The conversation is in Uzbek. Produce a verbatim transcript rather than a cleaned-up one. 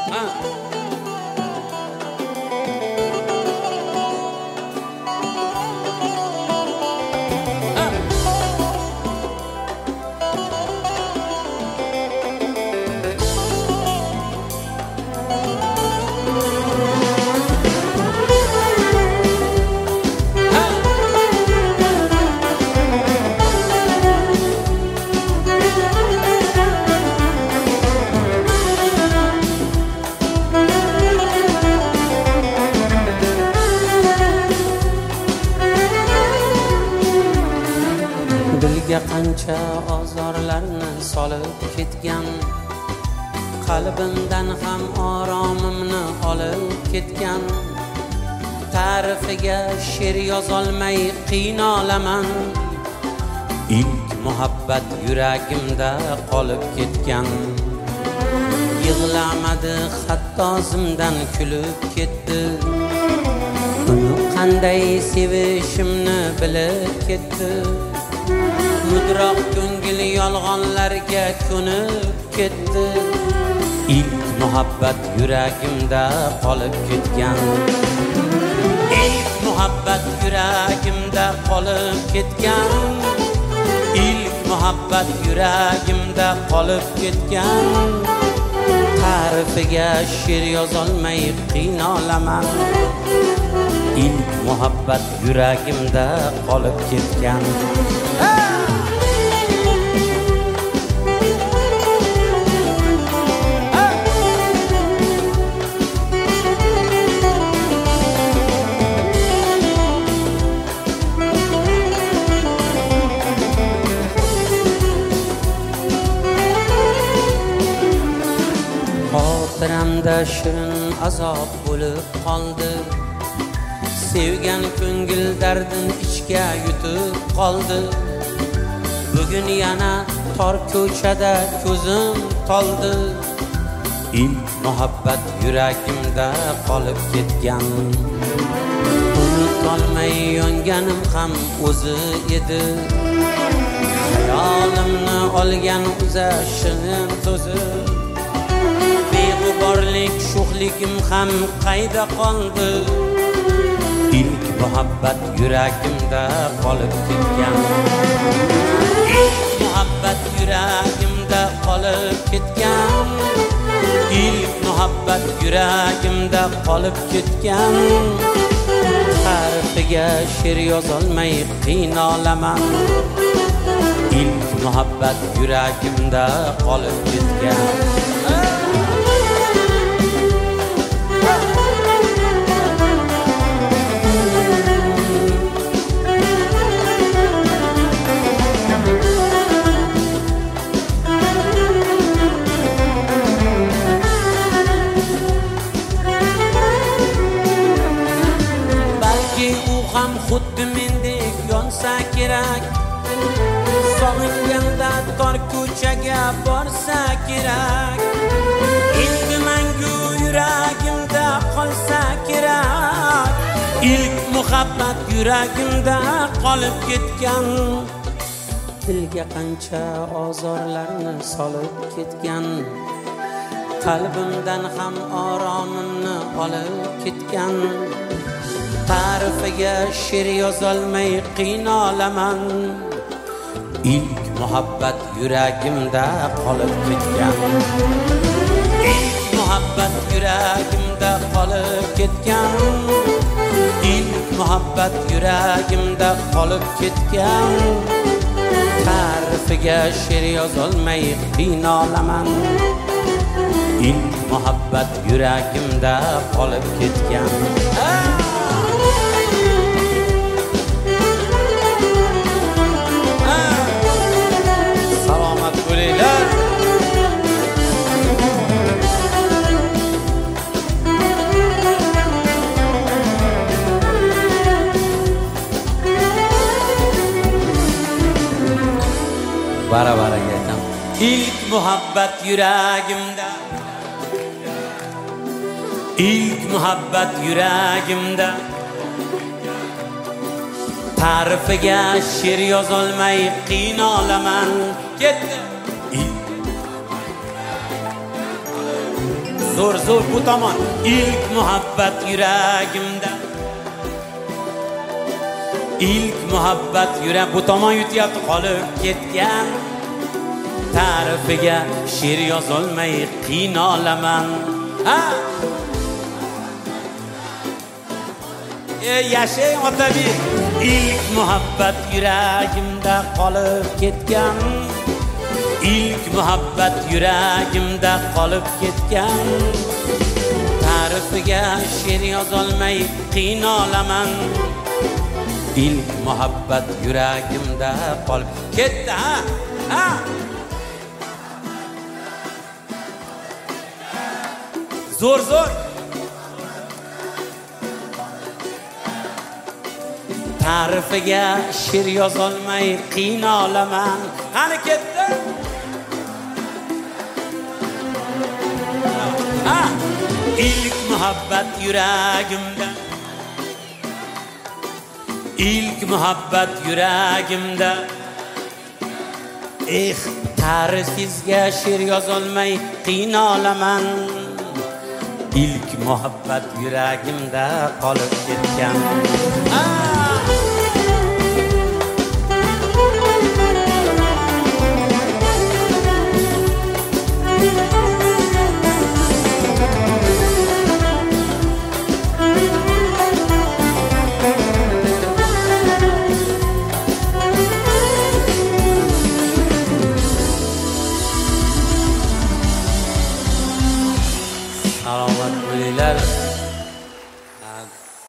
Dilga qancha ozorlarni solib ketgan, qalbimdan ham oromimni olib ketgan. Ta'rifiga she'r yozolmay qiynalaman. İlk muhabbat yuragimda qolib ketgan. Yig'lamadi hatto zimdan kulib ketdi. Uni qanday sevishimni bilib ketdi. Mudroq ko'ngil yolg'onlarga ko'nib ketdi. İlk muhabbat yuragimda qolib ketgan. İlk muhabbat yuragimda qolib ketgan. İlk muhabbat yuragimda qolib ketgan. Ta'rifiga she'r yozolmay qiynalaman. İlk muhabbat yuragimda qolib ketgan. Xotiramda shirin azob bo'lib qoldi. Sevgan ko'ngil dardin ichga yutib qoldi. Bugun yana tor ko'chada ko'zim toldi. İlk muhabbat yuragimda qolib ketgan. Unutolmay yonganim ham o'zi edi. Hayolimni olgan uzar shirin so'zi. Beg'uborlik sho'xligim ham qayda qoldi. İlk muhabbat yuragimda qolib ketgan. İlk muhabbat yuragimda qolib ketgan. İlk muhabbat yuragimda qolib ketgan. Ta'rifiga she'r yozolmay qiynalaman. İlk muhabbat yuragimda qolib ketgan. Ham xuddi mendek yonsa kerak. Sog'inganda tor ko'chaga borsa kerak. Endi mangu yuragimda qolsa kerak. İlk muhabbat yuragimda qolib ketgan. Dilga qancha ozorlarni solib ketgan. Qalbimdan ham oromimni olib ketgan. Ta'rifiga she'r yozolmay qiynalaman. İlk muhabbat yuragimda qolib ketgan. İlk muhabbat yuragimda qolib ketgan. İlk muhabbat yuragimda qolib ketgan. Ta'rifiga she'r yozolmay qiynalaman. İlk muhabbat yuragimda qolib ketgan. Bo'linglar. Bara-baraga aytam. İlk muhabbat yuragimda. İlk muhabbat yuragimda. Ta'rifiga she'r yozolmay qiynalaman. Ketdi. zo'r zo'r bu tomon. İlk muhabbet yuragimda, İlk muhabbet yurag bu tomon yutyapti qolib ketgan. Ta'rifiga she'r yozolmay qiynalaman. Ha? Ey yashang Otabek, ilk muhabbet yuragimda qolib ketgan. İlk muhabbet yuragimda qolib ketgan. Ta'rifiga she'r yozolmay qiynalaman. İlk muhabbet yuragimda qolib ketdi. Ha? Ha? Zo'r zo'r. Ta'rifiga she'r yozolmay qiynalaman. Qani ketdi? Ha, ilk muhabbet yuragimda, ilk muhabbet yuragimda. Eh, ta'rifingizga she'r yozolmay qiynalaman. İlk muhabbet yuragimda qolib ketgan.